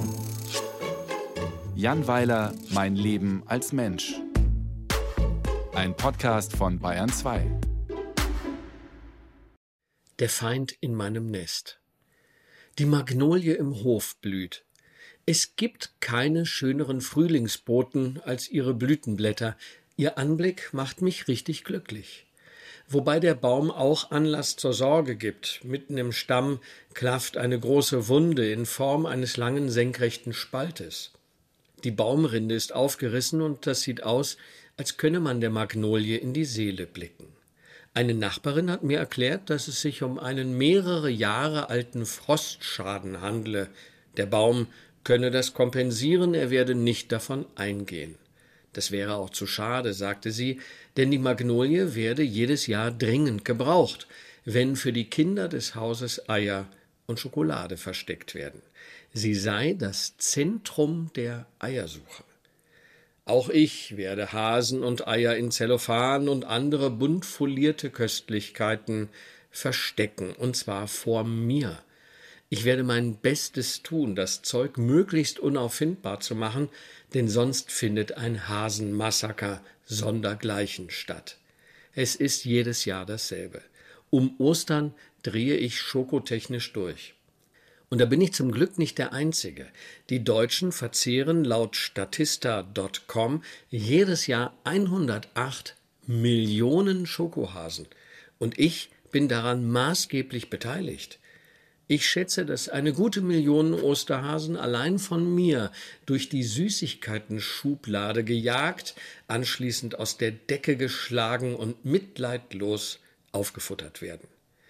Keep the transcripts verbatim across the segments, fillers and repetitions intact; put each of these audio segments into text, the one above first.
Jan Weiler, Mein Leben als Mensch. Ein Podcast von Bayern zwei. Der Feind in meinem Nest. Die Magnolie im Hof blüht. Es gibt keine schöneren Frühlingsboten als ihre Blütenblätter. Ihr Anblick macht mich richtig glücklich. Wobei der Baum auch Anlass zur Sorge gibt. Mitten im Stamm klafft eine große Wunde in Form eines langen senkrechten Spaltes. Die Baumrinde ist aufgerissen und das sieht aus, als könne man der Magnolie in die Seele blicken. Eine Nachbarin hat mir erklärt, dass es sich um einen mehrere Jahre alten Frostschaden handle. Der Baum könne das kompensieren, er werde nicht davon eingehen. Das wäre auch zu schade, sagte sie, denn die Magnolie werde jedes Jahr dringend gebraucht, wenn für die Kinder des Hauses Eier und Schokolade versteckt werden. Sie sei das Zentrum der Eiersuche. Auch ich werde Hasen und Eier in Zellophan und andere bunt folierte Köstlichkeiten verstecken, und zwar vor mir. Ich werde mein Bestes tun, das Zeug möglichst unauffindbar zu machen, denn sonst findet ein Hasenmassaker sondergleichen statt. Es ist jedes Jahr dasselbe. Um Ostern drehe ich schokotechnisch durch. Und da bin ich zum Glück nicht der Einzige. Die Deutschen verzehren laut Statista Punkt com jedes Jahr hundertacht Millionen Schokohasen. Und ich bin daran maßgeblich beteiligt. Ich schätze, dass eine gute Million Osterhasen allein von mir durch die Süßigkeiten-Schublade gejagt, anschließend aus der Decke geschlagen und mitleidlos aufgefuttert werden.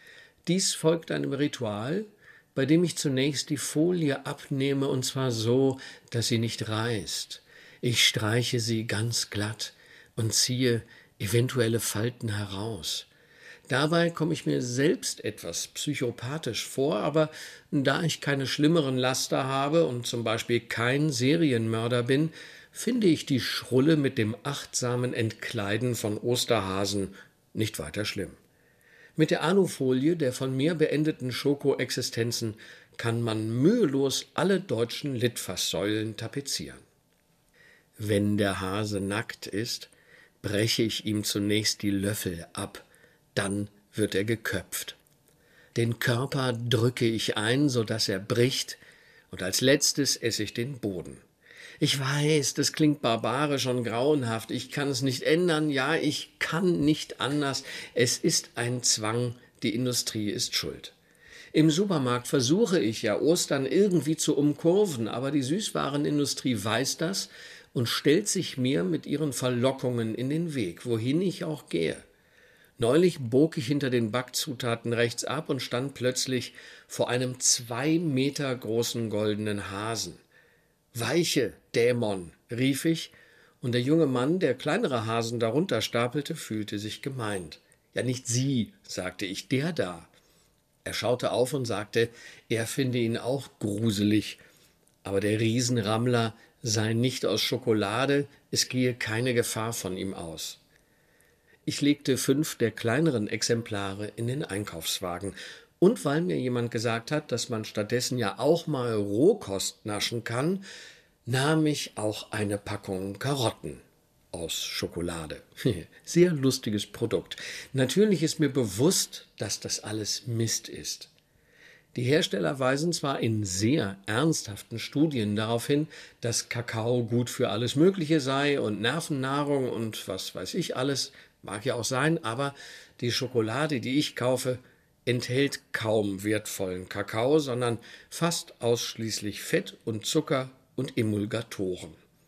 Dies folgt einem Ritual, bei dem ich zunächst die Folie abnehme, und zwar so, dass sie nicht reißt. Ich streiche sie ganz glatt und ziehe eventuelle Falten heraus. Dabei komme ich mir selbst etwas psychopathisch vor, aber da ich keine schlimmeren Laster habe und zum Beispiel kein Serienmörder bin, finde ich die Schrulle mit dem achtsamen Entkleiden von Osterhasen nicht weiter schlimm. Mit der Alufolie der von mir beendeten Schoko-Existenzen kann man mühelos alle deutschen Litfaßsäulen tapezieren. Wenn der Hase nackt ist, breche ich ihm zunächst die Löffel ab. Dann wird er geköpft. Den Körper drücke ich ein, sodass er bricht, und als letztes esse ich den Boden. Ich weiß, das klingt barbarisch und grauenhaft, ich kann es nicht ändern, ja, ich kann nicht anders, es ist ein Zwang, die Industrie ist schuld. Im Supermarkt versuche ich ja Ostern irgendwie zu umkurven, aber die Süßwarenindustrie weiß das und stellt sich mir mit ihren Verlockungen in den Weg, wohin ich auch gehe. Neulich bog ich hinter den Backzutaten rechts ab und stand plötzlich vor einem zwei Meter großen goldenen Hasen. »Weiche, Dämon«, rief ich, und der junge Mann, der kleinere Hasen darunter stapelte, fühlte sich gemeint. »Ja, nicht Sie«, sagte ich, »der da.« Er schaute auf und sagte, er finde ihn auch gruselig, aber der Riesenrammler sei nicht aus Schokolade, es gehe keine Gefahr von ihm aus. Ich legte fünf der kleineren Exemplare in den Einkaufswagen. Und weil mir jemand gesagt hat, dass man stattdessen ja auch mal Rohkost naschen kann, nahm ich auch eine Packung Karotten aus Schokolade. Sehr lustiges Produkt. Natürlich ist mir bewusst, dass das alles Mist ist. Die Hersteller weisen zwar in sehr ernsthaften Studien darauf hin, dass Kakao gut für alles Mögliche sei und Nervennahrung und was weiß ich alles, mag ja auch sein, aber die Schokolade, die ich kaufe, enthält kaum wertvollen Kakao, sondern fast ausschließlich Fett und Zucker und Emulgatoren.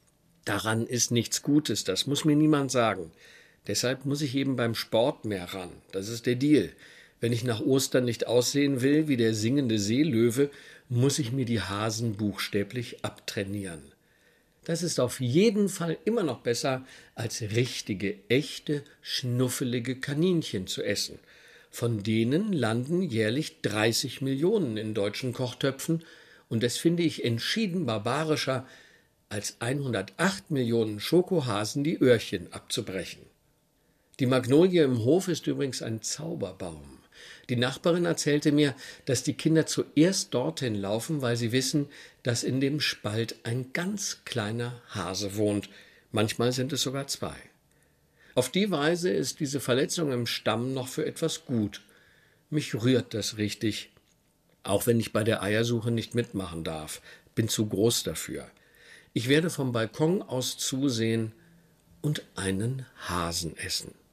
Daran ist nichts Gutes, das muss mir niemand sagen. Deshalb muss ich eben beim Sport mehr ran, das ist der Deal. Wenn ich nach Ostern nicht aussehen will wie der singende Seelöwe, muss ich mir die Hasen buchstäblich abtrainieren. Das ist auf jeden Fall immer noch besser, als richtige, echte, schnuffelige Kaninchen zu essen. Von denen landen jährlich dreißig Millionen in deutschen Kochtöpfen, und das finde ich entschieden barbarischer, als hundertacht Millionen Schokohasen die Öhrchen abzubrechen. Die Magnolie im Hof ist übrigens ein Zauberbaum. Die Nachbarin erzählte mir, dass die Kinder zuerst dorthin laufen, weil sie wissen, dass in dem Spalt ein ganz kleiner Hase wohnt. Manchmal sind es sogar zwei. Auf die Weise ist diese Verletzung im Stamm noch für etwas gut. Mich rührt das richtig, auch wenn ich bei der Eiersuche nicht mitmachen darf. Bin zu groß dafür. Ich werde vom Balkon aus zusehen und einen Hasen essen.